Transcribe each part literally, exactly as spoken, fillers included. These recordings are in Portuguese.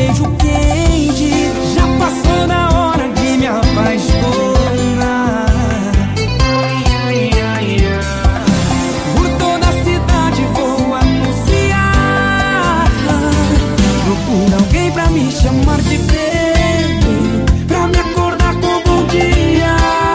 beijo quente, já passou da hora de me apaixonar. Por toda a cidade vou anunciar, procura alguém pra me chamar de bebê, pra me acordar com bom dia.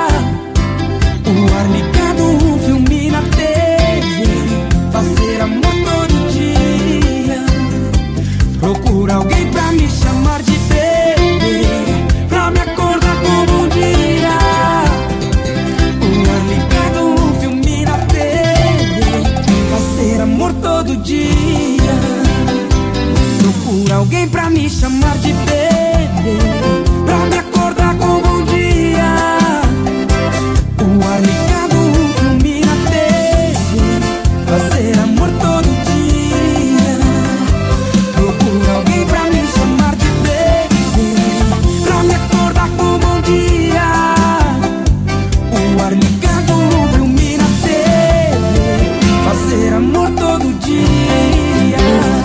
O ar ligado, um filme na T V, fazer amor todo dia. Procura alguém pra me chamar de bebê, pra me acordar com bom dia. O ar ligado, um filme na T V, fazer amor todo dia. Procura alguém pra me chamar de bebê, pra me acordar com bom dia. O ar ligado, um filme na T V, fazer amor todo dia. Procura alguém pra me chamar de bebê, pra me acordar com bom dia. O ar ligado, um filme na T V, fazer amor todo dia.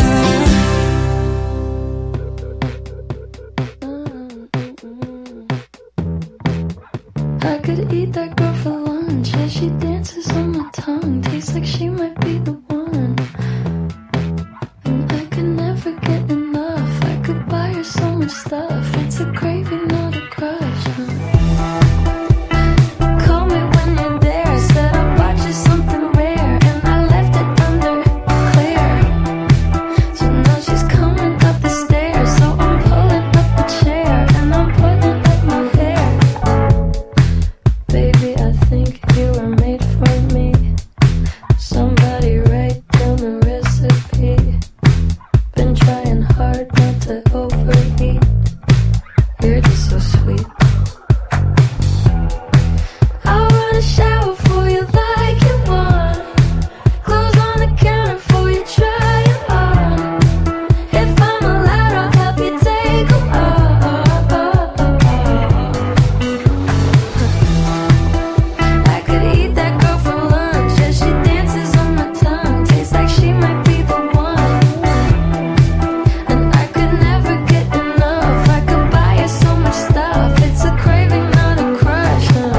I could eat that girl for lunch, yeah, she dances on my tongue, tastes like she might be the one. And I could never get enough, I could buy her so much stuff, it's a craving, not a crush, huh? Call me when you're there, said I bought you something rare, and I left it under clear. So now she's coming up the stairs, so I'm pulling up the chair, and I'm putting up my hair. Baby, I think you were made for me. Somebody write down the recipe. Been trying hard not to overeat. You're just so sweet. I'll run a shower for you like you want. Clothes on the counter for you, try it on. If I'm allowed, I'll help you take 'em off. I could eat that girl for lunch, yeah, she dances on my tongue, tastes like she might be the one. And I could never get enough, I could buy her so much stuff, it's a craving, not a crush, huh?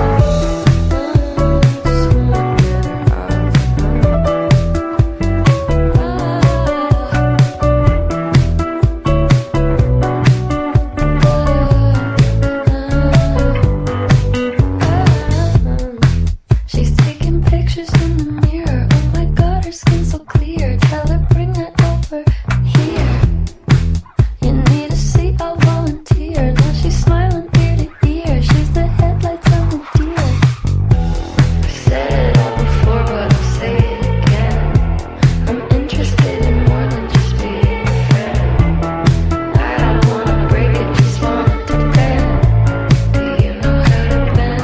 She's taking pictures in the mirror. Oh my god, her skin's so clear. Tell her bring her over here. You need a seat, I'll volunteer. Now she's smiling ear to ear. She's the headlights on the deer. I said it all before, but I'll say it again. I'm interested in more than just being a friend. I don't wanna break it, just want it to bend. Do you know how to bend?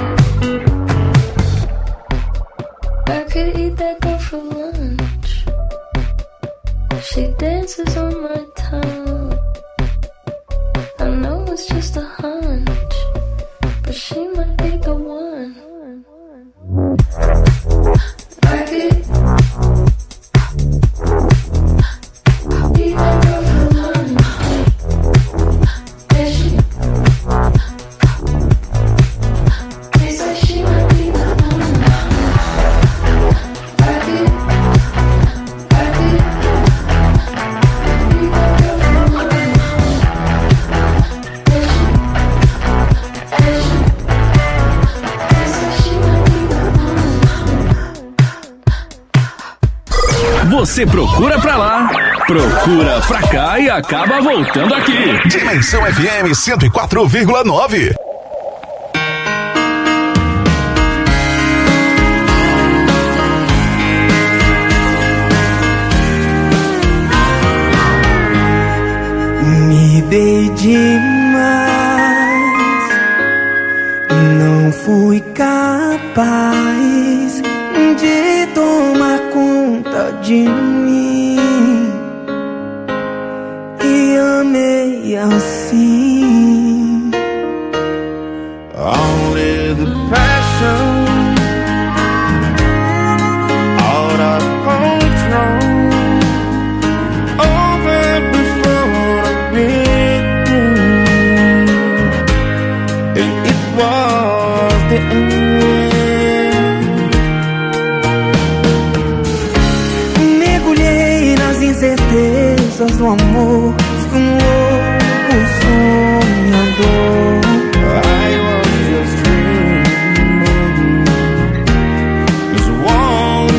I could eat that girl for lunch. She dances on my tongue. I know it's just a hunch, but she might be the one. I could eat that girl for lunch. Yeah, she tastes like she might be the one. I could, I could eat that girl for lunch. Yeah, she, yeah, she tastes like she might be the one. Você procura pra lá, procura pra cá e acaba voltando aqui. Dimensão F M cento e quatro vírgula nove. Me dei demais, não fui capaz de tomar conta de mim e amei assim. Only the passion out of control over before a bit. do amor, fui um louco sonhador. I was just dreaming, just one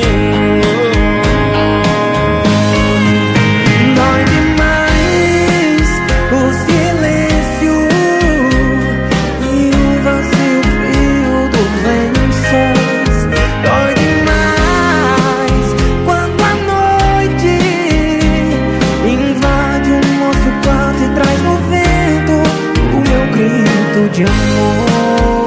minute. Dói demais o silêncio e o vazio frio dos lençóis. Dói demais quando a noite invade o nosso quarto e traz no vento o meu grito de amor.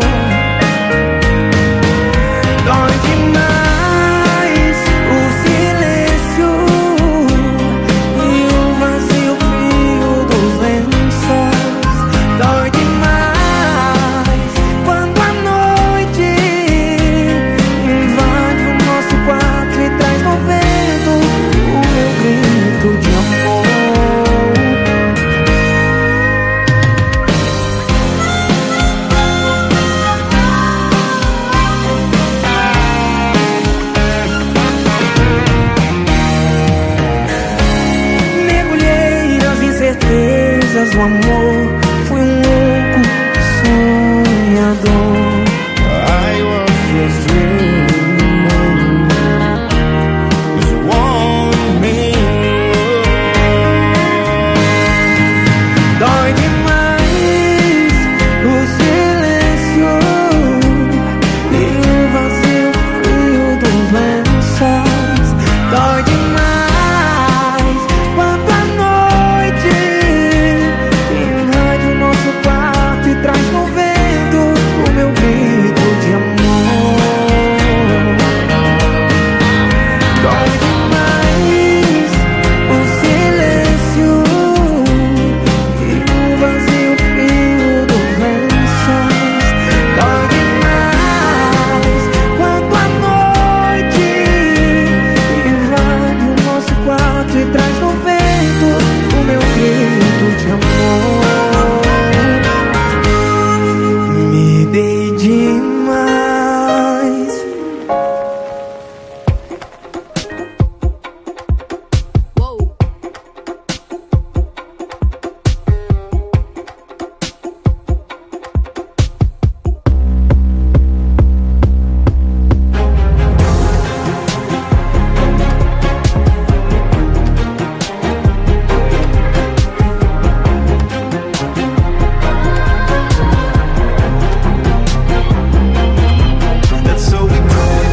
Dói demais o silêncio e o vazio frio dos lençóis. Dói demais quando a noite invade o nosso quarto e traz no vento o meu grito de amor. Mergulhei nas incertezas do amor, fui um louco sonhador. I was just dreaming, just one minute. Dói demais o silêncio e o vazio frio dos lençóis. Dói demais quando a noite invade o nosso quarto e traz no vento o meu grito de amor. Dói demais o silêncio e o vazio frio dos lençóis. Dói demais quando a noite invade o nosso quarto e traz no vento o meu grito de amor. Me dei demais. And so we pray.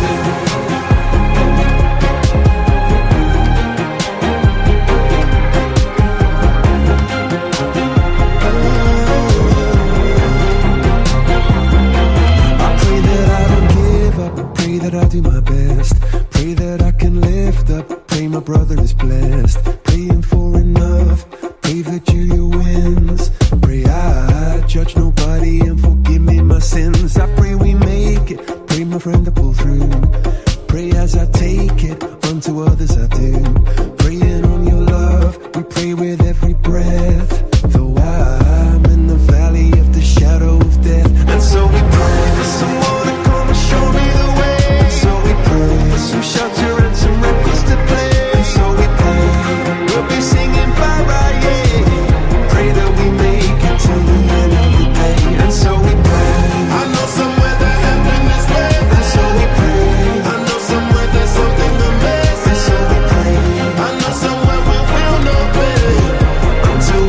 I pray that I don't give up, pray that I do my best, pray that I can lift up, pray my brother is blessed, praying for enough, pray that Julia wins, pray I judge nobody and forgive me my sins. I pray we make it, pray my friend to pull through, pray as I take it, unto others I do, praying on your love, we pray with every breath, though I'm in the valley of the shadow of death. And so we pray for someone to come and show me the way. And so we pray for some shelter and some records to play. And so we pray we'll be singing bye bye, yeah. Pray that we make it till the end of the day. And so we pray. I know somewhere that heaven is waiting. And so we pray. I know somewhere there's something amazing. And so we pray. I know somewhere we'll feel no pain until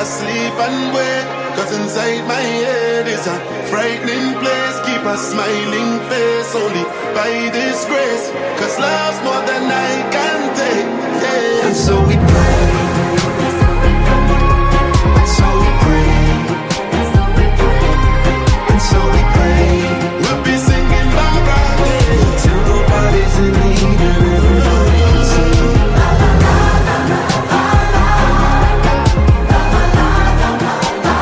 I sleep and wake, cause inside my head is a frightening place. Keep a smiling face only by this grace, cause love's more than I can take, yeah. And so we pray, and so we pray, and so we pray. We'll be singing Baba Day till nobody's in need and everybody can sing. La la la la la la la la la la la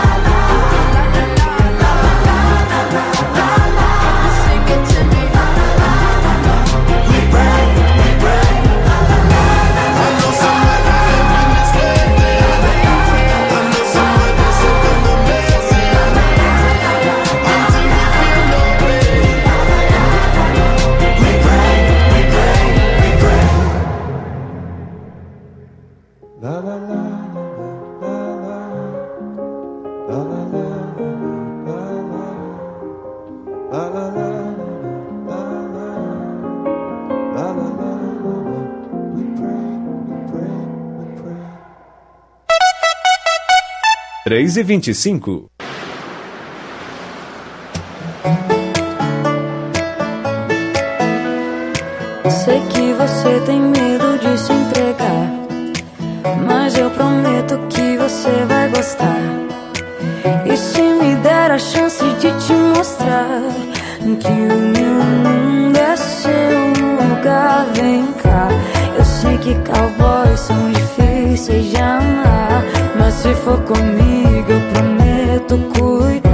la la. Sing it to me. La la la la. We pray, we pray. La la la. I know somewhere that heaven is waiting. I know somewhere there's something amazing. Until we feel no pain. We pray, we pray, we pray. La la la la la la la la la la la la la la la. We pray, we pray, we pray. três e vinte e cinco. Sei que você tem medo de se entregar, mas eu prometo que você vai gostar. E se me der a chance de te mostrar que o meu mundo é seu lugar, vem cá. Eu sei que cowboys são difíceis de amar, mas se for comigo eu prometo cuidar.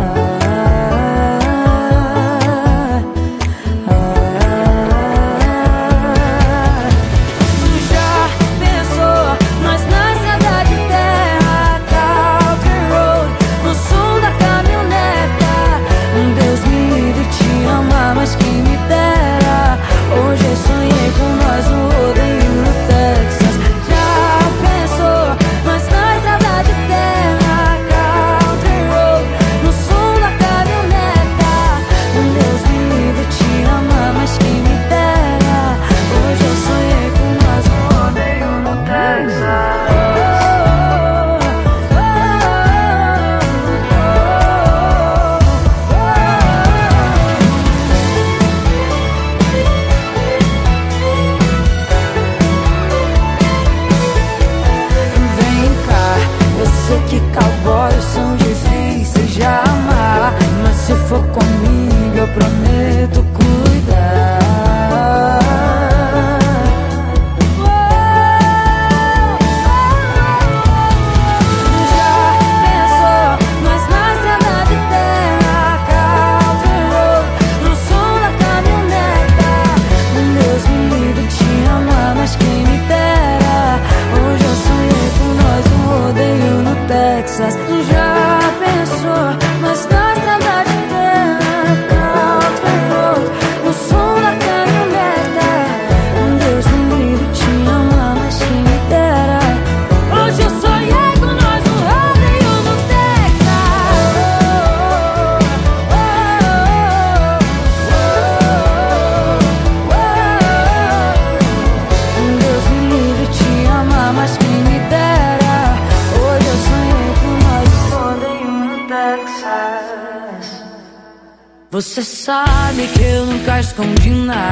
Você sabe que eu nunca escondi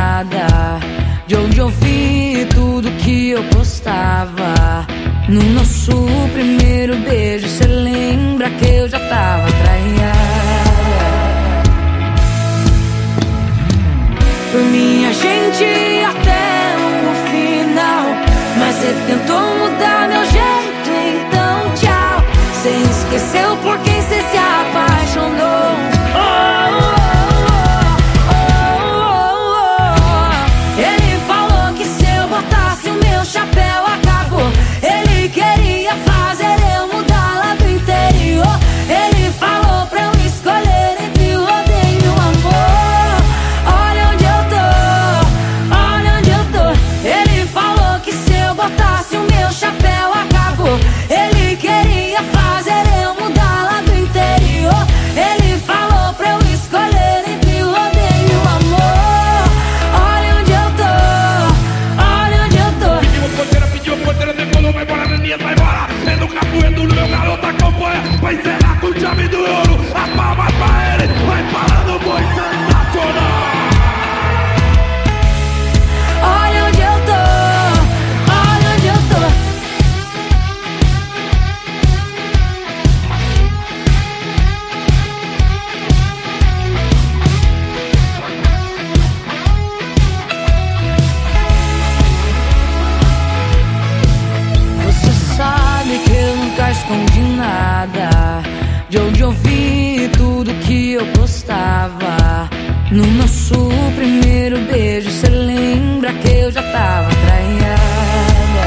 nada, de onde eu vi tudo que eu postava. No nosso primeiro beijo, cê lembra que eu já tava traída. Por mim a gente ia até o final, mas cê tentou mudar meu jeito, então tchau. Cê esqueceu por quem cê se apaixonou. Oh, oh, oh, oh, oh. Ele falou que se eu botasse o meu chapéu acabou. Ele queria fazer eu mudar lá do interior. Ele falou pra eu escolher entre o odeio e o amor. Olha onde eu tô, olha onde eu tô. Ele falou que se eu botasse o meu chapéu no capoeiro do meu garoto acompanha. Vai encerrar com chave do ouro. As palmas pra ele, vai parando o boi sensacional. Olha onde eu tô, olha onde eu tô. Você sabe que eu nunca escondi nada, de onde eu vi tudo que eu postava. No nosso primeiro beijo, cê lembra que eu já tava traiada.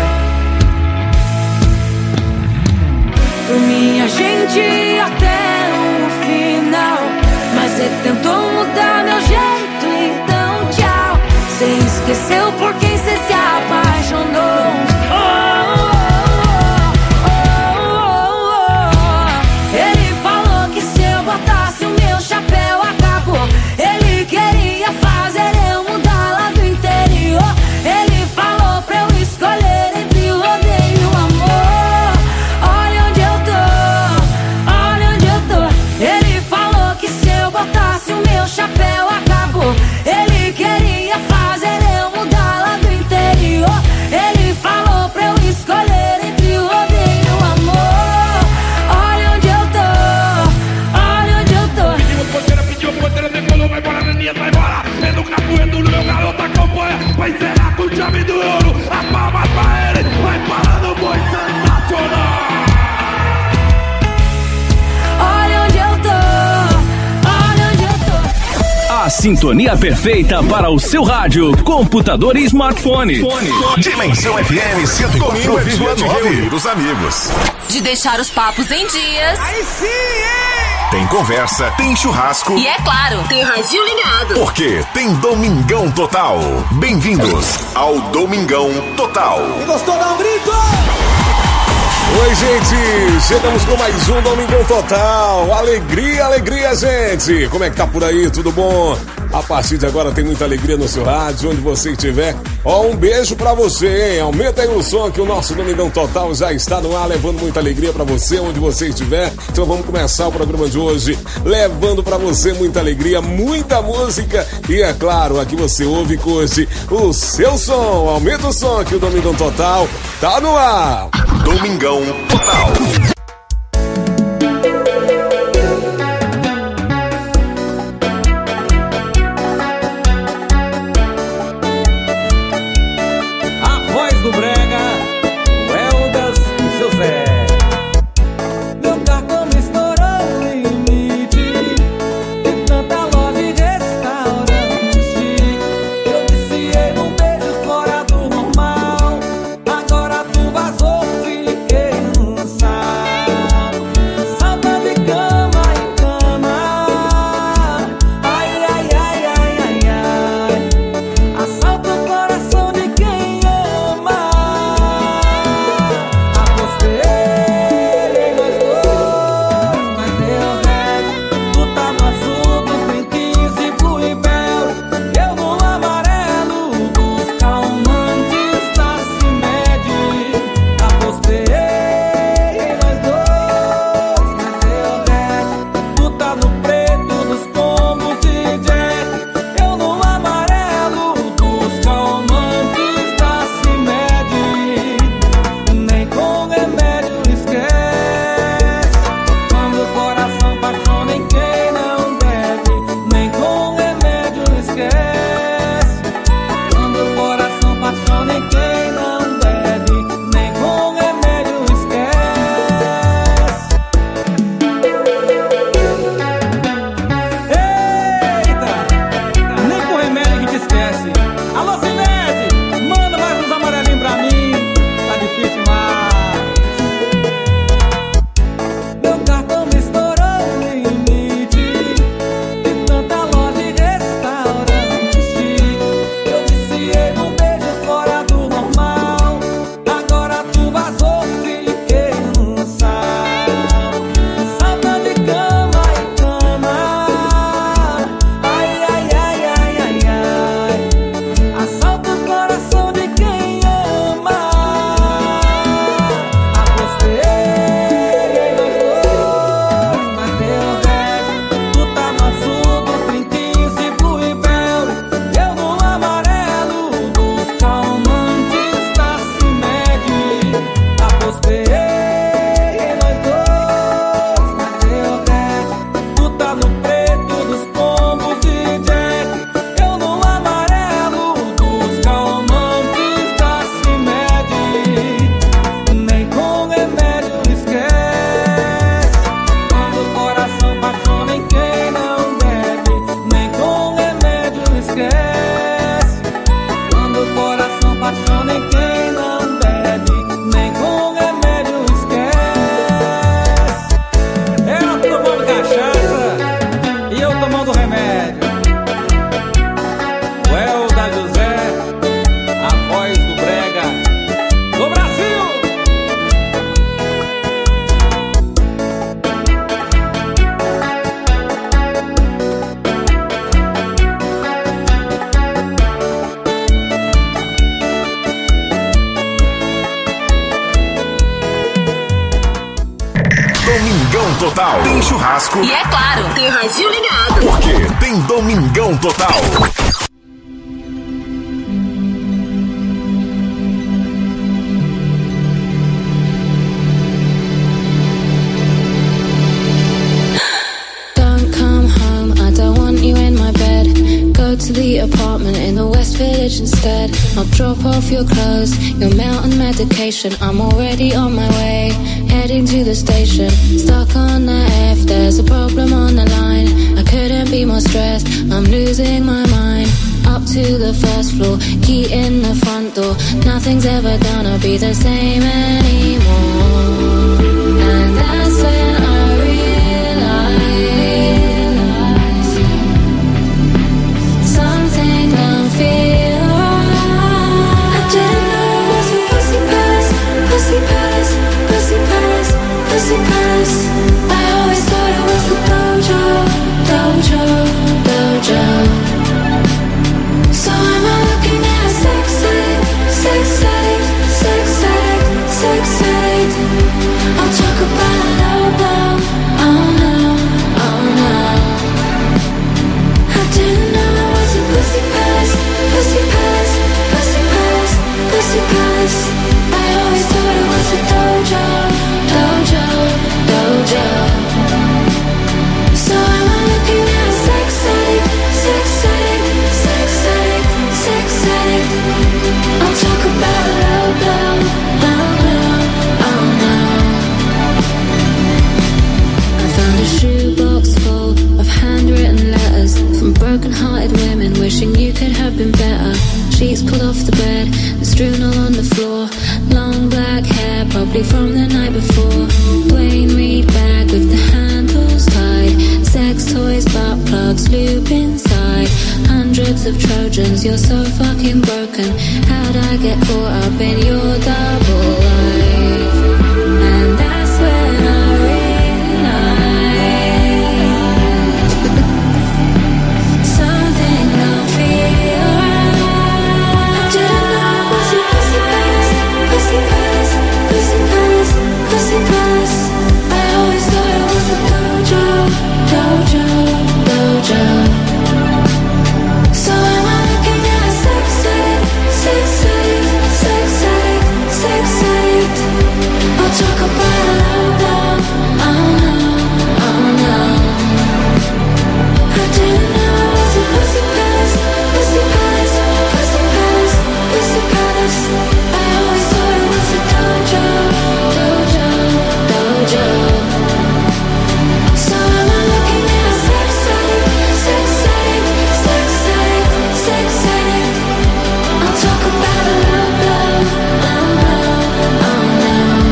Por minha gente até o final, mas cê tentou mudar meu jeito, então tchau. Cê esqueceu por quem cê se apaixonou. Oh, oh, oh, oh, oh. Ele falou que se eu botasse o meu chapéu acabou. Ele queria fazer eu mudar lá do interior. Ele falou pra eu escolher entre o rodeio e o amor. Olha onde eu tô, olha onde eu tô. Ele falou que se eu botasse o meu chapéu acabou. Ele queria fazer eu mudar lá do interior. Ele falou pra eu escolher entre o rodeio e o amor. Olha onde eu tô, olha onde eu tô. Pediu porteira, pediu porteira, decolou, vai embora, Neninha, vai embora. É no capoeiro do meu garoto acompanha. Vai encerrar com chave do ouro. As palmas pra ele, vai parando o boi sensacional. Olha onde eu tô, olha onde eu tô. A sintonia perfeita para o seu rádio, computador e smartphone. Dimensão F M cento e quatro vírgula nove. Dos amigos. De deixar os papos em dias. Aí sim, hein? Tem conversa, tem churrasco. E é claro, tem radinho ligado. Porque tem Domingão Total. Bem-vindos ao Domingão Total. Gostou? Dá um grito! Oi, gente, chegamos com mais um Domingão Total. Alegria, alegria, gente. Como é que tá por aí? Tudo bom? A partir de agora tem muita alegria no seu rádio, onde você estiver. Ó, um beijo pra você, hein? Aumenta aí o som que o nosso Domingão Total já está no ar, levando muita alegria pra você, onde você estiver. Então vamos começar o programa de hoje, levando pra você muita alegria, muita música. E é claro, aqui você ouve e curte o seu som. Aumenta o som que o Domingão Total tá no ar. Domingão Total. A voz do brega, o Eldas e seu Zé. Meu cartão estourou o limite de tanta loja e restaurante. Eu viciei num beijo fora do normal. Agora tu vazou, fiquei no Domingão Total. Tem churrasco. E é claro, tem radinho ligado. Porque tem Domingão Total. Don't come home, I don't want you in my bed. Go to the apartment in the West Village instead. I'll drop off your clothes, your mountain medication. I'm already on my way, heading to the station. Stuck on the F, there's a problem on the line. I couldn't be more stressed, I'm losing my mind. Up to the first floor, key in the front door. Nothing's ever gonna be the same anymore. And that's when I realize something don't feel right. I didn't know it was a pussy palace, pussy palace, pussy palace, pussy palace. I always thought it was the dojo, dojo, dojo. So am I looking at a sex addict, sex addict, sex addict, sex addict? I'll talk about it all now, oh no, oh no. I didn't know it was a pussy palace, pussy palace, pussy palace, pussy palace. I always thought it was a dojo, dojo, dojo. So am I looking at a sex addict, sex addict, sex addict, sex addict? I'll talk about it all now, oh no, oh no. I found a shoebox full of handwritten letters from broken-hearted women wishing you could have been better. Sheets pulled off the bed and strewn all on the floor. Long black hair, probably from the night before. Wayne Reed bag with the handles tied. Sex toys, butt plugs, lube inside. Hundreds of Trojans, you're so fucking broken. How'd I get caught up in your double life? And that's when I realized something don't feel right. I didn't know it was a pussy palace, pussy palace, pussy palace, pussy palace. I always thought it was a dojo, dojo, dojo. So am I looking at a sex addict, sex addict, sex addict, sex addict? I'll talk about it all now, oh no, oh no. I didn't know it was a pussy palace, pussy palace, pussy palace, pussy palace. I always thought it was a dojo, dojo, dojo. So am I looking at a sex addict, sex addict, sex addict, sex addict? I'll talk about it all now, oh no, oh no.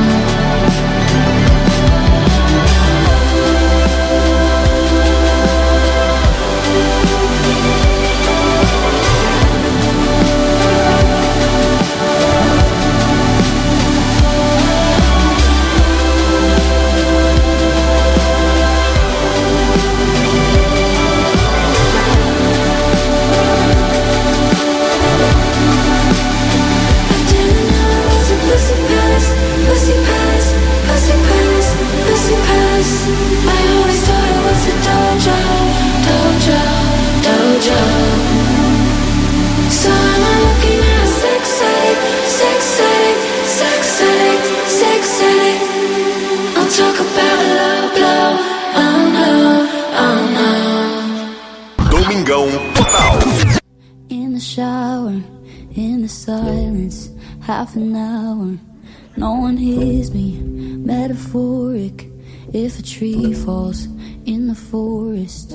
Pussy palace, pussy palace, pussy palace, pussy palace. I always thought it was a dojo, dojo, dojo. So am I looking at a sex addict, sex addict, sex addict, sex addict? I'll talk about it low blow, oh no, oh no. Domingão Total. In the shower, in the silence, half an hour, no one hears me. Metaphoric, if a tree falls in the forest.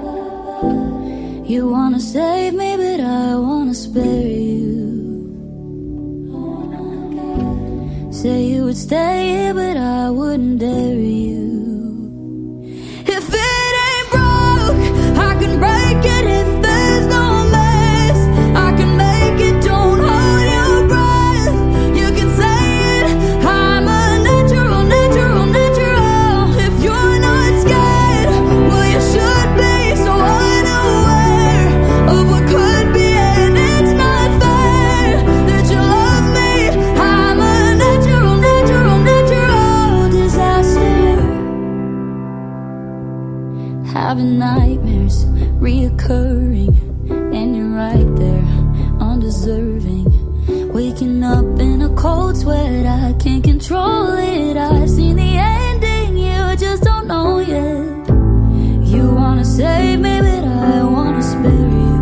You wanna save me, but I wanna spare you. Say you would stay here, but I wouldn't dare you. If it ain't broke, I can break it. If there's no mess, I can make it. Don't hold your breath, you can say it. I'm a natural, natural, natural. If you're not scared, well you should be. So unaware of what could be, and it's not fair that you love me. I'm a natural, natural, natural disaster. having nightmares reoccurring, and you're right there, undeserving. Waking up in a cold sweat, I can't control it. I've seen the ending, you just don't know yet. You wanna save me, but I wanna spare you.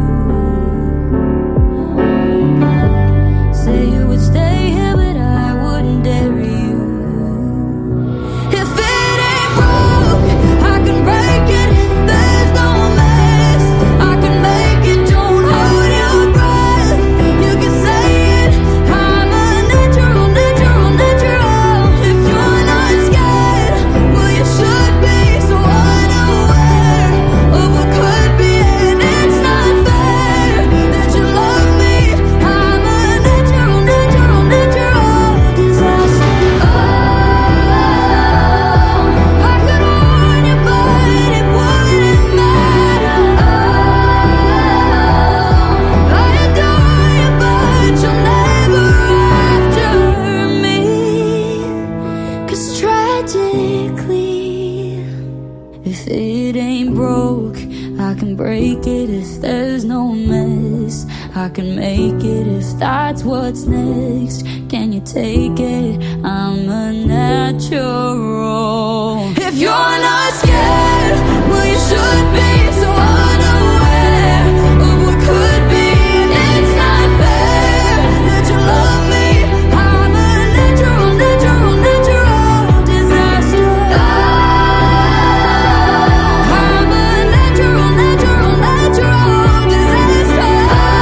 Say you would stay here, but I wouldn't dare you. If it ain't broke, I can break it. If there's no mess, I can make it. Don't hold your breath, you can say it. I'm a natural, natural, natural. If you're not scared, well you should be. So unaware of what could be, and it's not fair that you love me. I'm a natural, natural, natural disaster. Oh, I could warn you, but it wouldn't matter. Oh, I adore you, but you'll never after me. 'Cause tragically, if it ain't broke, I can break it. If there's no mess, I can make it. If that's what's next, can you take it? I'm a natural. If you're not scared, well you should be. So unaware of what could be, and it's not fair that you love me. I'm a natural, natural, natural disaster. I'm a natural, natural, natural disaster.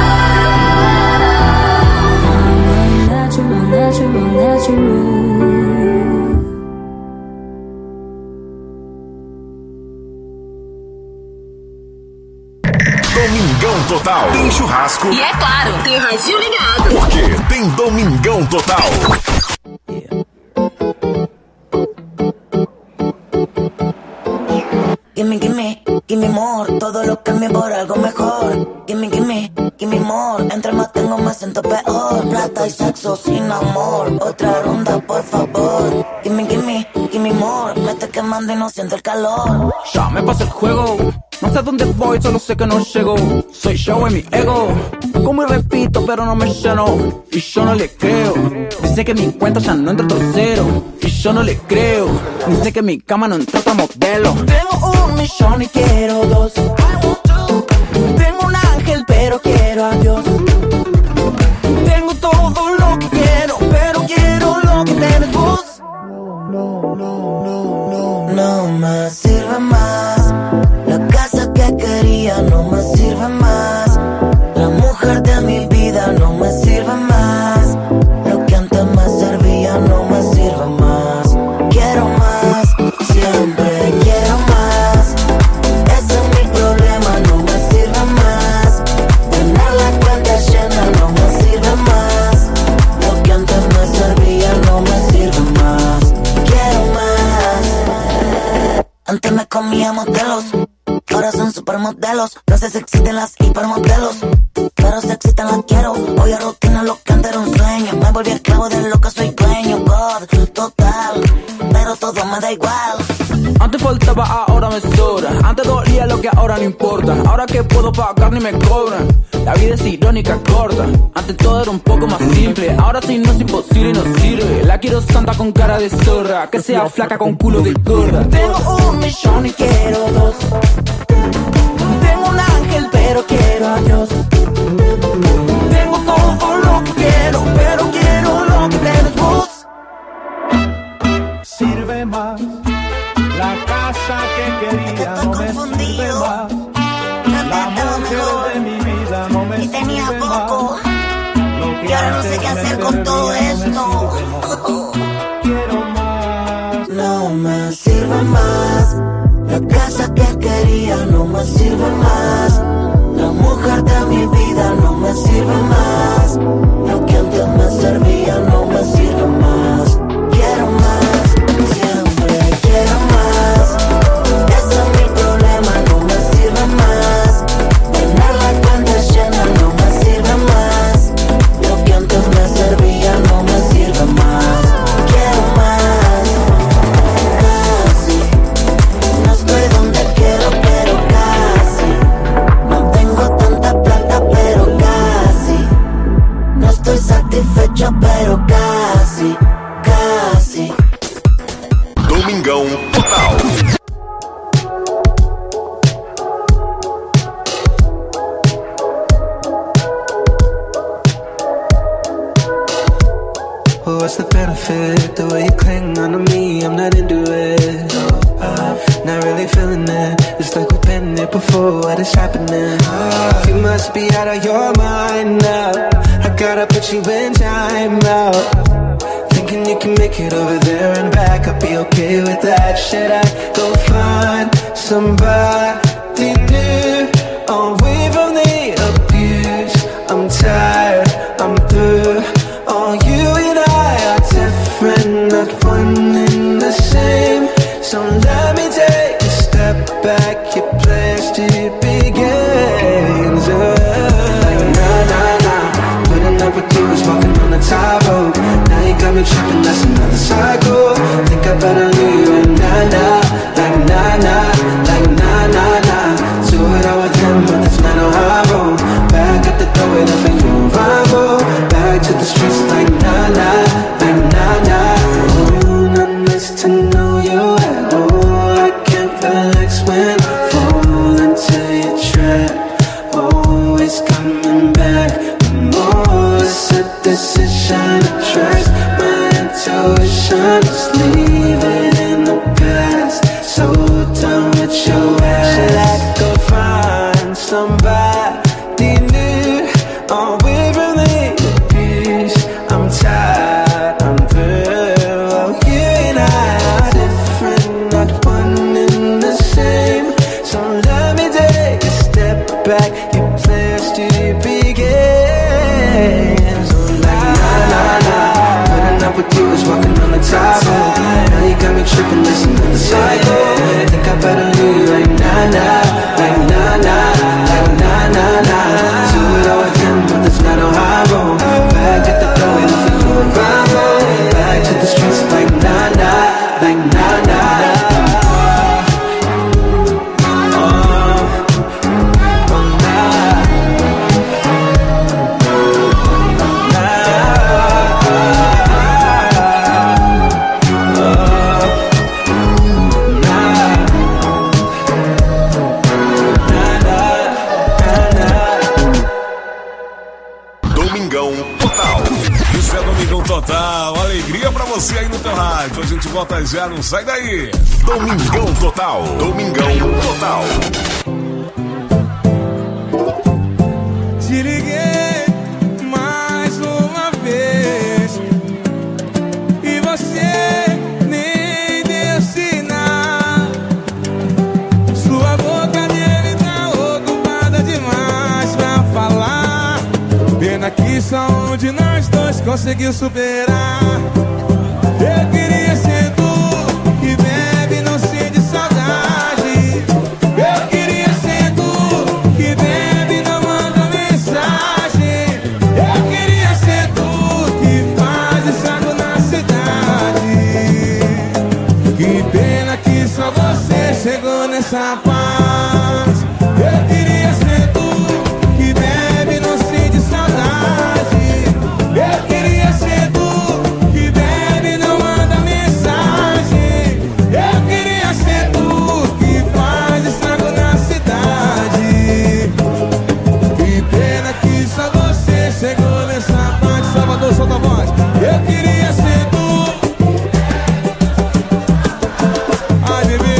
I'm a natural, natural, natural. Domingão Total. Tem churrasco. E é claro, tem radinho ligado. Porque tem Domingão Total. Gimme, gimme, gimme more. Todo lo que me por algo mejor. Gimme, gimme, gimme more. Entre más tengo me siento peor. Plata y sexo sin amor. Otra ronda por favor. Gimme, gimme, gimme more. Me estoy quemando y no siento el calor. Ya me pasé el juego, no sé dónde voy, solo sé que no llego. Soy yo en mi ego, como y repito pero no me lleno. Y yo no le creo, dice que mi cuenta ya no entra tercero. Y yo no le creo, dice que mi cama no entra otra modelo. Tengo un millón y quiero dos. Tengo un ángel pero quiero a Dios. Tengo todo lo que quiero, pero quiero lo que tienes vos. No, no, no, no, no me sirve más. La casa que quería no me sirve más. La mujer de mi vida no me sirve más. Lo que antes me servía no me sirve más. Quiero más, siempre quiero más. Ese es mi problema, no me sirve más. Tener la cuenta llena no me sirve más. Lo que antes me servía no me sirve más. Quiero más. Antes me comía modelos, ahora son supermodelos. No sé si existen las hipermodelos, pero si existen las quiero. Hoy a rutina lo que antes era un sueño. Me volví esclavo de lo que soy dueño. God, total, pero todo me da igual. Antes faltaba, ahora me sobra. Antes dolía lo que ahora no importa. Ahora que puedo pagar ni me cobran. La vida es irónica, corta. Antes todo era un poco más simple. Ahora sí no es imposible y no sirve. La quiero santa con cara de zorra, que sea flaca con culo de gorda. Tengo un millón y quiero dos. Tengo un ángel pero quiero a Dios. Tengo todo lo que quiero, pero quiero lo que tienes vos. Sirve más. La casa que quería no me sirve más. La mujer de mi vida no me Y tenía sirve poco. más. Lo que Y ahora no sé antes qué hacer me con todo servía no me esto. sirve más. Quiero más. No me sirve más. La casa que quería no me sirve más. La mujer de mi vida no me sirve más. Lo que antes me servía no me sirve más. Quiero más, siempre quiero más. Ese es mi problema, no me sirve más. Tener la cuenta llena no me sirve más. Lo que antes me servía no me sirve más. Quiero más. Casi no estoy donde quiero, pero Domingão Total. What's the benefit? The way you cling onto me, I'm not into it. Uh, not really feeling it. It's like we've been there before. What is happening? Uh, you must be out of your mind now. I gotta put you in time out. Thinking you can make it over there and back. I'll be okay with that. Should I go find somebody new? Away from the abuse. I'm tired, I'm through. All you and I are different, not one and the same. So let me take a step back. Your place to begins. Uh, like nah, nah, nah. Putting up with you is walking on a tightrope. Now you got me tripping, that's another cycle. Think I better leave you nah, nah. Like nah, nah, like nah, nah, nah. Do it all with him, but that's not how I roll. Back at the door, waiting for you rival. Back to the streets like nah, nah, like nah, nah. Oh, not nice to know you at all. I can't relax when I fall into your trap. Always coming back for more. It's a decision to trust my intuition. Just leave it in the past. So done with your ass. Should I go find somebody new? Away from the abuse. I'm tired, I'm through. Oh, you and I are different, not one and the same. So let me take a step back. Your place to begin. So like nah, nah, nah. Putting up with you is walking on the tightrope. Now you got me tripping, that's another cycle. Think I better leave like nah, nah, like nah, nah, like nah, nah, nah. Do it all with him, but that's not how I roll. Back at the door, waiting for you and rival. Back to the streets like nah, nah, like nah, nah. Domingão Total. Isso é Domingão Total, alegria pra você aí no teu rádio. A gente volta já, não sai daí. Domingão Total. Domingão Total. Te liguei mais uma vez e você nem deu sinal. Sua boca dele tá ocupada demais pra falar. Pena que só um de nós dois conseguiu superar. Eu queria ser tu que bebe não sente saudade. Eu queria ser tu que bebe não manda mensagem. Eu queria ser tu que faz estrago na cidade. Que pena que só você chegou nessa paz. Eu queria ser tu que bebe não sente saudade. Eu queria ser tu que bebe não manda mensagem. Eu queria ser tu que faz estrago na cidade. Que pena que só você chegou nessa parte. Salvador, solta a voz. Eu queria ser tu. Ai, bebê.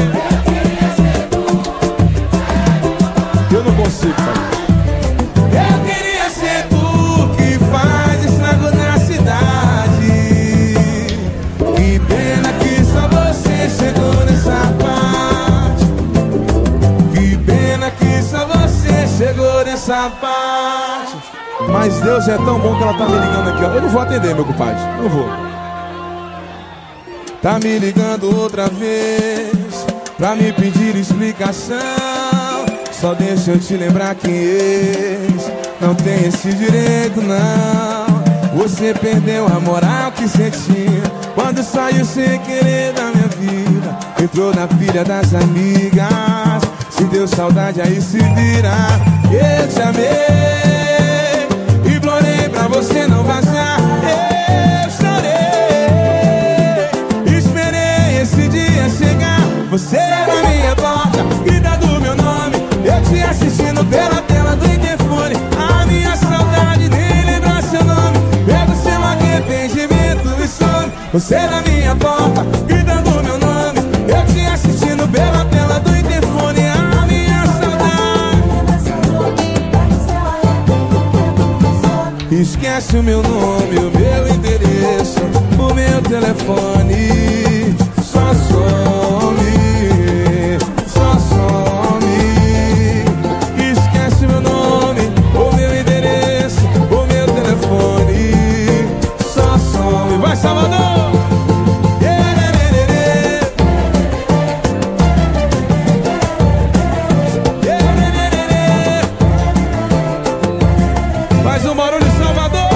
Eu não consigo, pai. Eu queria ser tu que faz estrago na cidade. Que pena que só você chegou nessa parte. Que pena que só você chegou nessa parte. Mas Deus é tão bom que ela tá me ligando aqui, ó. Eu não vou atender, meu compadre, não vou. Tá me ligando outra vez pra me pedir explicação. Só deixa eu te lembrar que ex não tem esse direito, não. Você perdeu a moral que sentia quando saiu sem querer da minha vida. Entrou na pilha das amigas. Se deu saudade, aí se vira. Eu te amei, implorei pra você não vazar. Eu chorei, esperei esse dia ser Você na minha porta, gritando meu nome, eu te assistindo pela tela do interfone. A minha saudade. Esquece o meu nome, o meu endereço, o meu telefone. Só some, só some. Esquece meu nome, o meu endereço, o meu telefone. Só some. Vai, Salvador! Faz um barulho, Salvador!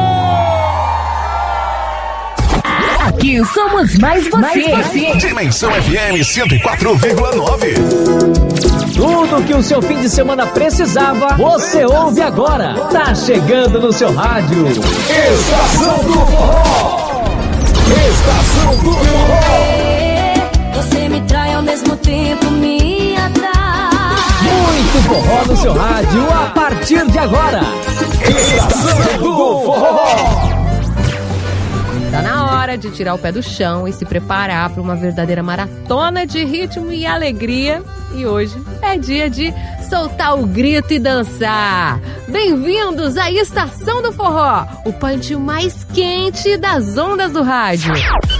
Aqui somos mais você. Mais você. Dimensão F M cento e quatro vírgula nove. Tudo que o seu fim de semana precisava, você ouve agora. Tá chegando no seu rádio. Estação do Forró. Estação do Forró. Você me trai ao mesmo tempo, me atrai. Muito forró no seu rádio a partir de agora. Estação do Forró. Tá na hora de tirar o pé do chão e se preparar para uma verdadeira maratona de ritmo e alegria. E hoje é dia de soltar o grito e dançar. Bem-vindos à Estação do Forró, o pontinho mais quente das ondas do rádio.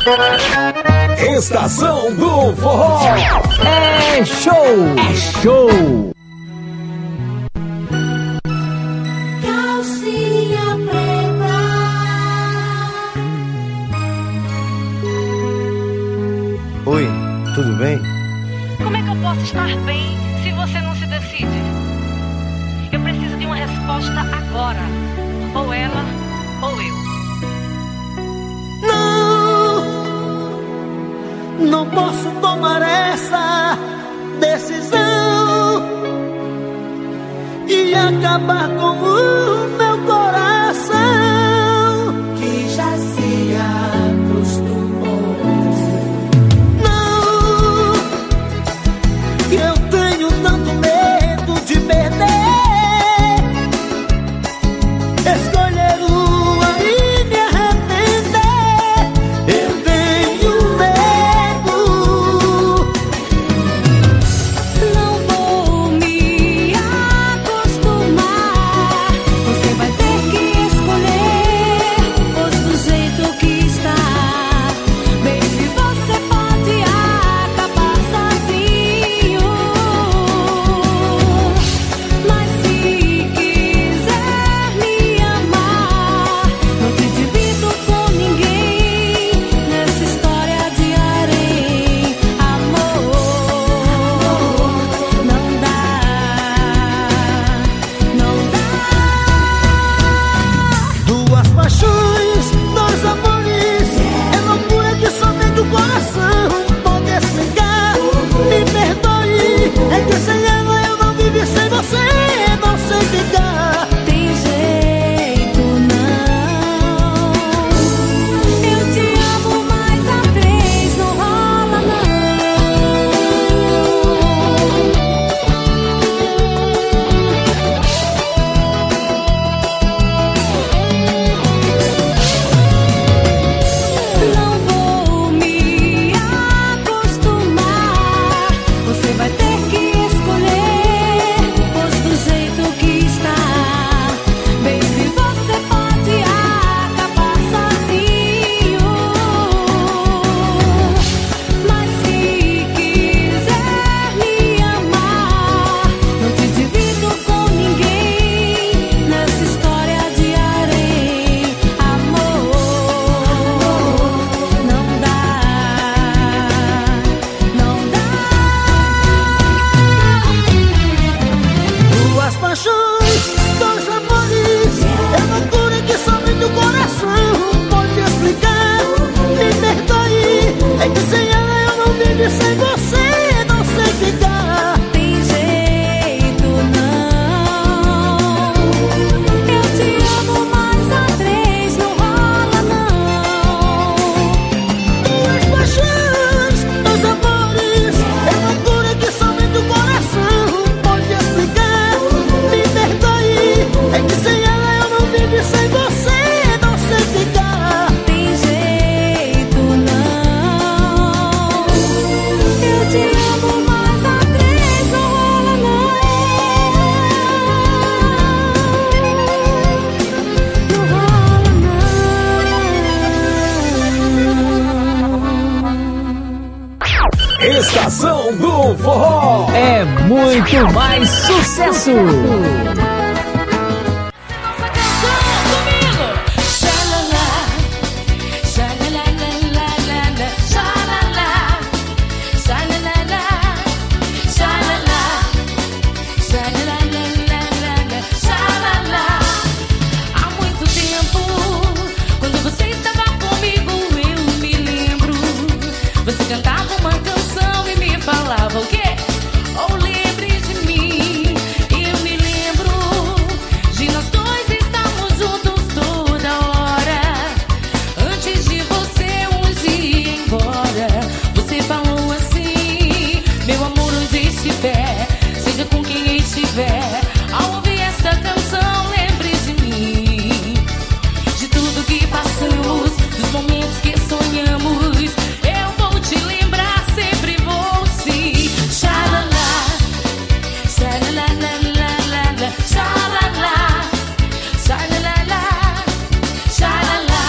Estação do Forró. É show, é show. Calcinha preta. Oi, tudo bem? Como é que eu posso estar bem se você não se decide? Eu preciso de uma resposta agora. Ou ela, ou eu. Não, não posso tomar essa decisão e acabar com o meu coração que já se acostumou. Não, eu tenho tanto medo de perder. Escolher uma e me arrepender. Eu tenho medo. Não vou me acostumar. Você vai ter que escolher, pois do jeito que está, baby, você pode acabar sozinho. Mas se quiser me amar, não te divido com ninguém nessa história de harém. Amor, não dá, não dá. Duas paixões, dois amores, é loucura que somente o coração pode explicar. Me perdoe, é que sem ela eu não vivi, sem você não sei ficar. Tem jeito não. Eu te amo, mas a três não rola não. Não vou me acostumar. Você vai ter que escolher, pois do jeito que está, baby, você pode acabar sozinho. Mas se quiser me amar, não te divido com ninguém nessa história de harém. Amor, não dá, não dá. Duas paixões, dois amores, é loucura que somente o coração pode explicar. Me perdoe, é que sem ela eu não vivi, sem você não sei ficar. Tem jeito não. Eu te amo, mas a três não rola não. Duas paixões, dois amores, é loucura que somente o coração pode explicar. Me perdoe, é que sem ela eu não vivi, sem você não sei ficar. Tem jeito Estação do Forró. É muito mais sucesso. Cantava uma canção e me falava o quê? Oh, lembre de mim. Eu me lembro de nós dois estarmos juntos toda hora. Antes de você um dia ir embora, você falou assim: meu amor, onde estiver, seja com quem estiver, ao ouvir esta canção, lembre de mim. De tudo que passamos, dos momentos que sonhamos, te lembrar sempre vou sim. Xalala, xalalalala, xalala, xalala, xalala,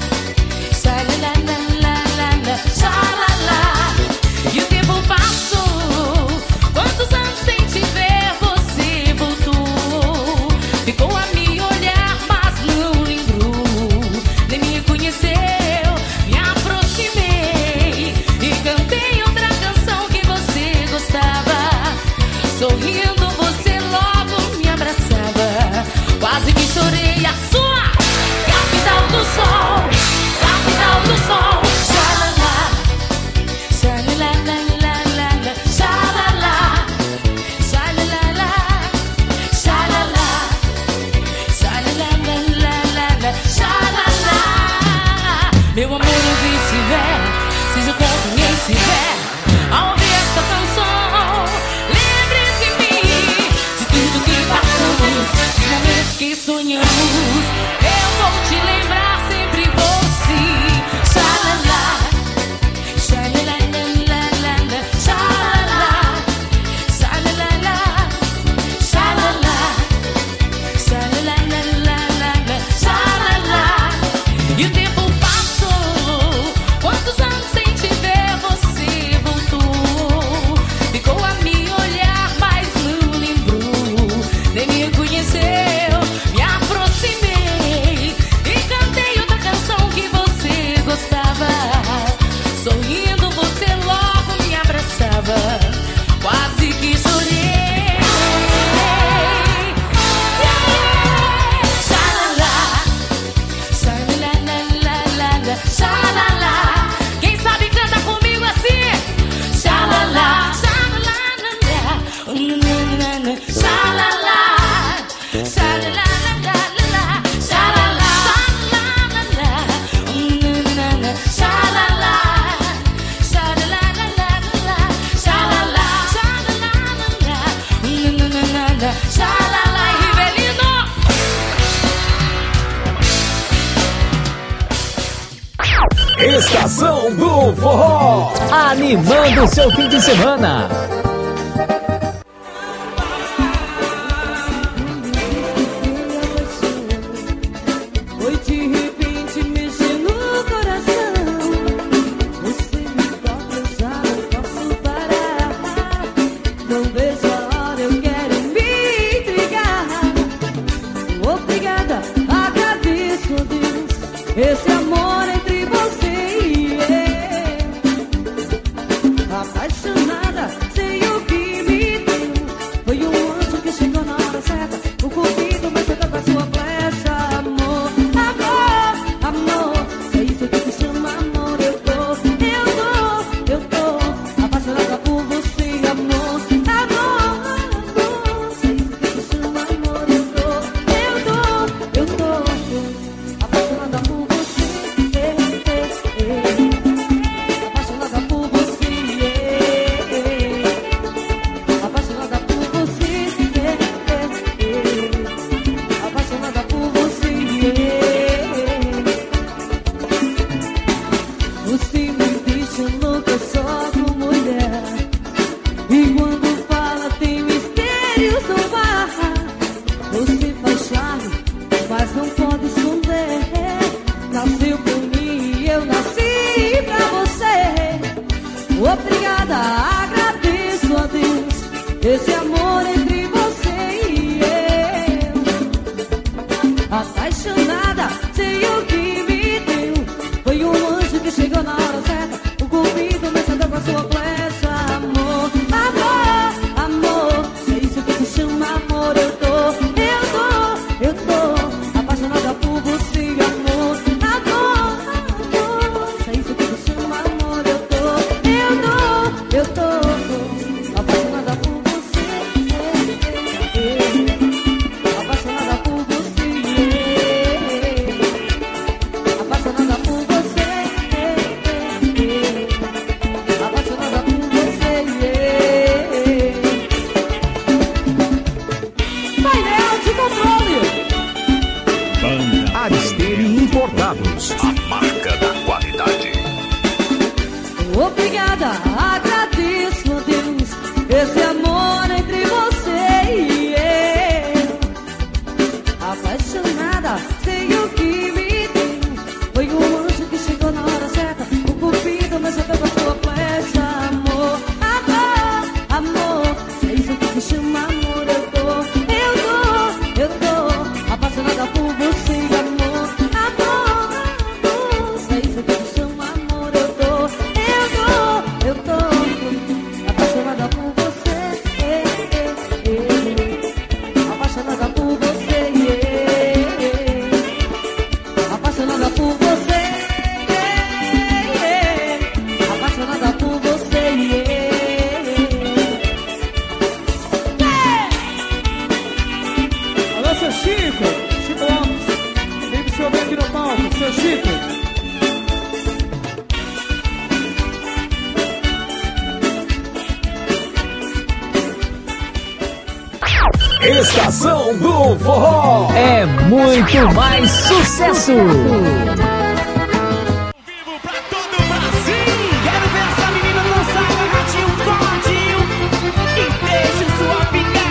xalalalala, xalala. E o tempo passou, quantos anos sem te ver você voltou. Ficou a me olhar, mas não lembrou, nem me reconheceu, me aproximei e cantei outra canção que você gostava. Sorrindo você logo me abraçava. Quase que chorei. A sua capital do sol, capital do sol. Xalala, xalalalala, xalala, xalala, xalala, xalalalala, xalala. Meu amor, onde estiver, seja com quem estiver, ao ouvir esta canção, lembre de mim. De tudo que passamos, dos momentos que sonhamos, eu vou te lembrar, sempre vou sim. Xalala, xalalalala, xalala, xalala, xalala, xalalalala, xalala. E o tempo passou, quantos anos sem te ver você voltou. Ficou a me olhar, mas não lembrou, nem me reconheceu, me aproximei e cantei outra canção que você gostava. Sorrindo você logo me abraçava. Quase que chorei. Xalala, xalalalala, xalala. Quem sabe canta comigo assim? Xalala, xalalala, xalala, xalalala, xalala, xalala, xalala, xalala, xalala. E Rivelino. Estação do Forró. Animando seu fim de semana. Foi de repente mexer no coração. Você me toca, eu já não posso parar. Não vejo a hora, eu quero me entregar. Obrigada, agradeço a Deus, esse amor entre você e eu. Apaixonada, sei o que me deu. Foi um anjo que chegou na hora certa. O cupido mas com a sua flecha. Amor, amor, amor, se é isso que se chama amor. Eu tô, eu tô, eu tô apaixonada por você. Amor, amor, amor, se é isso que se chama amor. Eu tô, eu tô, eu tô apaixonada por você. Apaixonada por você. Apaixonada por você. Apaixonada por você. Você me deixa louca só com mulher. E quando fala tem mistérios no ar. Você faz charme, mas não pode esconder. Nasceu por mim e eu nasci pra você. Obrigada, agradeço a Deus esse amor entre você e eu. Apaixonada, sei o que me deu. Foi um anjo que chegou na hora certa. O cupido me acendeu pra sua flecha. Amor, amor, amor, é isso que se chama amor. Eu tô, eu tô, eu tô apaixonada por você. Amor, amor, amor, é isso que se chama amor. Eu tô, eu tô, eu tô, tô apaixonada por você. Apaixonada por você. Apaixonada por você. Apaixonada por você. Painel de controle. Aristeri Importados, a marca da qualidade. Obrigada, agradeço a Deus esse amor entre você e eu. Apaixonada, sei o que me deu. Foi um anjo que chegou na hora certa. O cupido me acendeu pra sua flecha. Amor, amor, amor, é isso que se chama amor. Eu tô, eu tô, eu tô apaixonada por você. Amor, amor, amor, é isso que se chama amor. Eu tô, eu tô, eu tô apaixonada por você. Apaixonada por você. Apaixonada por você. Apaixonada por você. Alô, seu Chico, Chico Alves, vem pro seu bem aqui no palco, seu Chico. Estação do Forró é muito mais sucesso. Quero ver essa menina dançar agarradinho, coladinho e deixa sua pica.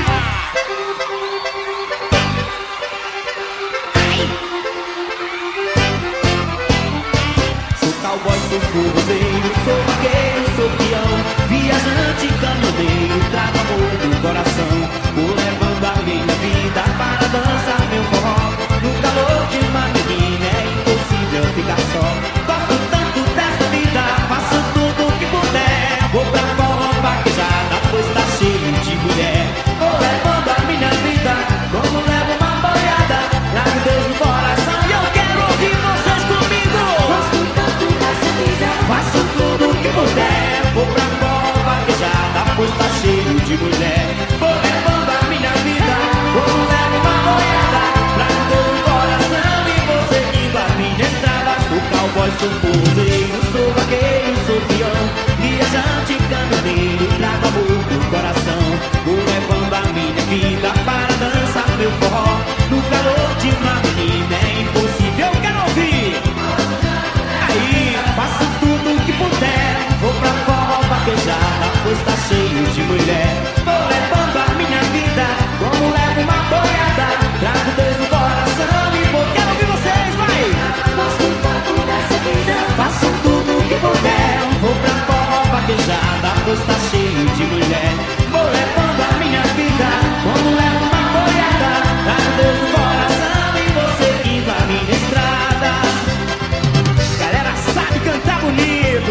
Sou cowboy, sou forrozeiro, sou vaqueiro, sou peão, viajante, caminhoneiro, trago amor do coração. Vou levando a minha vida para dançar meu forró. No calor de uma menina é impossível ficar só. Gosto tanto dessa vida, faço tudo o que puder. Vou pra forró vaquejada, pois tá cheio de mulher. Vou levando a minha vida, como levo uma boiada. Trago Deus no coração e eu quero ouvir vocês comigo. Gosto tanto dessa vida, faço tudo o que puder. Vou pra forró vaquejada, pois tá cheio de mulher. Vou levando a minha vida, como levo uma boiada. Trago Deus no coração e vou seguindo a minha estrada. Sou cowboy, sou forrozeiro, sou vaqueiro, sou peão, viajante, caminhoneiro, trago amor no coração. Vou levando a minha vida para dançar meu forró. No calor de uma menina é impossível, eu quero ouvir. Aí, faço tudo o que puder. Vou pra forró vaquejada, pois tá cheio de mulher. Vou levando a minha vida, como levo uma boiada. Trago Deus no coração e vou, quero ouvir vocês, vai. Gosto tanto dessa vida, faço tudo o que puder. Vou pra forró vaquejada, pois tá cheio de mulher. Vou levando a minha vida, como levo uma boiada. Trago Deus no coração e vou seguindo a minha estrada. Galera sabe cantar bonito.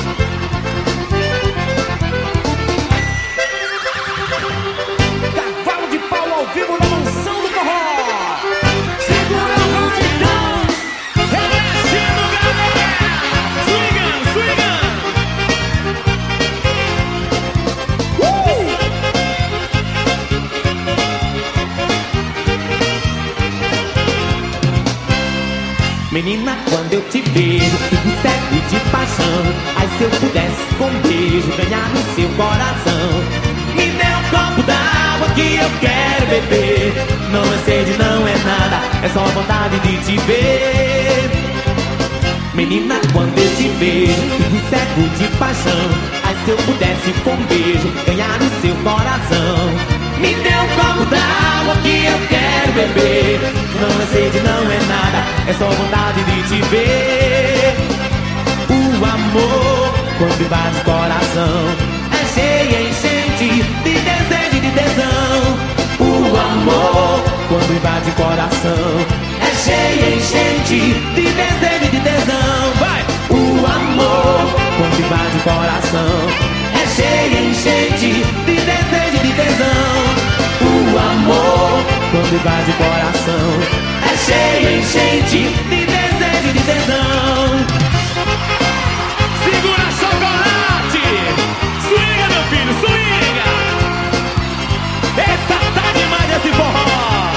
Cavalo de pau ao vivo na mansão do forró. Segura o bandidão, reagindo, galera. Swinga, swinga. Uh! Menina, quando eu te vejo, fico cego de paixão. Ai, se eu pudesse com um beijo ganhar no seu coração. Me dê um copo d'água que eu quero beber. Não é sede, não é nada, é só vontade de te ver. Menina, quando eu te vejo, fico cego de paixão. Ai, se eu pudesse com um beijo ganhar no seu coração. Me dê um copo d'água que eu quero beber. Não é sede, não é nada, é só vontade de te ver. O amor quando invade o coração. É cheia, enchente de desejo e de tesão. O amor, quando invade o coração. É cheia, enchente de desejo e de tesão. Vai! O amor, quando invade o coração. É cheia, enchente de desejo e de tesão. O amor, quando invade o coração. É cheia, enchente de desejo e de tesão. Segura chocolate! Swinga, meu filho, swinga! Eita, tá demais esse forró!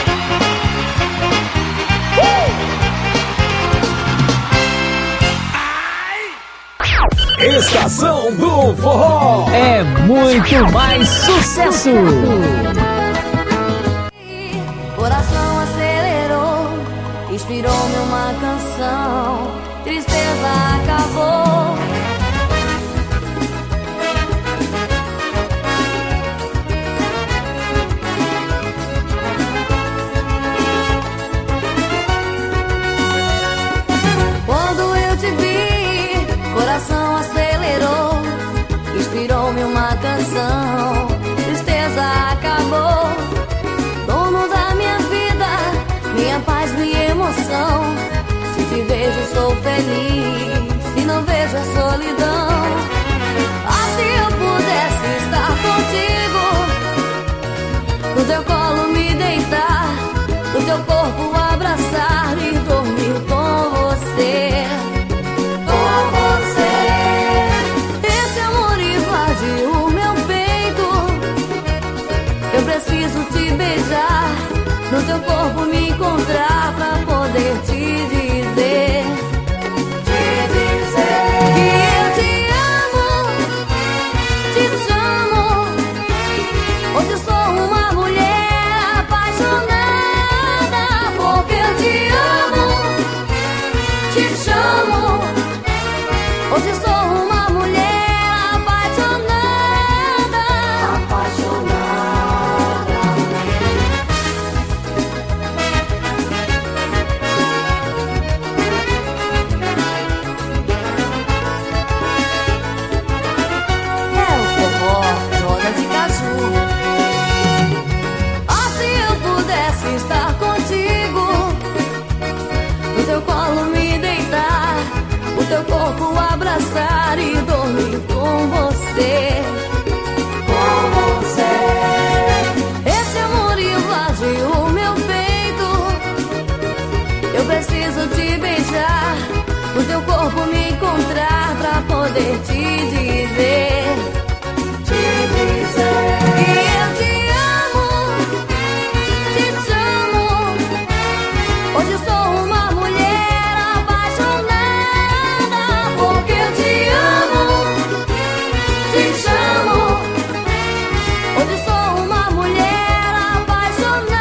Uh! Estação do Forró é muito mais sucesso. Coração acelerou, inspirou-me uma canção. Tristeza acabou. Quando eu te vi, coração acelerou, inspirou-me uma canção. Tristeza acabou. Dono da minha vida, minha paz, minha emoção. Se te vejo sou feliz, se não vejo a solidão. Ah, se eu pudesse estar contigo, no teu colo me deitar, no teu corpo abraçar e dormir com você. Com você. Esse amor invade o meu peito. Eu preciso te beijar, no teu corpo me encontrar pra poder te dizer, te dizer que eu te amo, te chamo. Hoje eu sou uma mulher apaixonada, porque eu te amo, te chamo. Hoje eu sou uma mulher apaixonada, apaixonada. Estar contigo, no teu colo me deitar, o teu corpo abraçar e dormir com você, com você. Esse amor invade o meu peito. Eu preciso te beijar, no teu corpo me encontrar pra poder te dizer, te dizer que eu te hoje eu sou uma mulher apaixonada, porque eu te amo, te chamo. Hoje eu sou uma mulher apaixonada,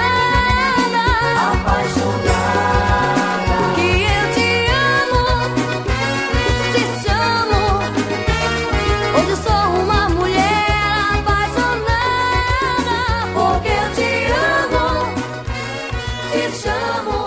apaixonada. Que eu te amo, te chamo. Hoje eu sou uma mulher apaixonada, porque eu te amo, te chamo.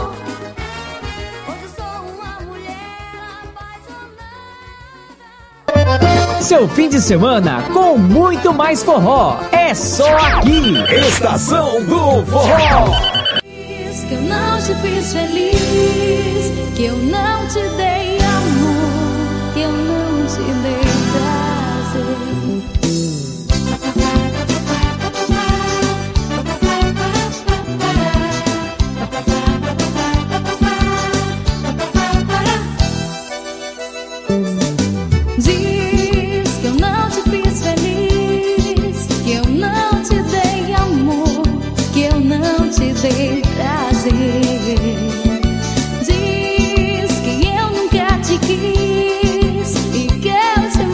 Seu fim de semana com muito mais forró. É só aqui. Estação do Forró. Que eu não te fiz feliz, que eu não te dei amor, que eu não te dei prazer. Dei prazer. Diz que eu nunca te quis e que eu te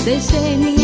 Deixei minha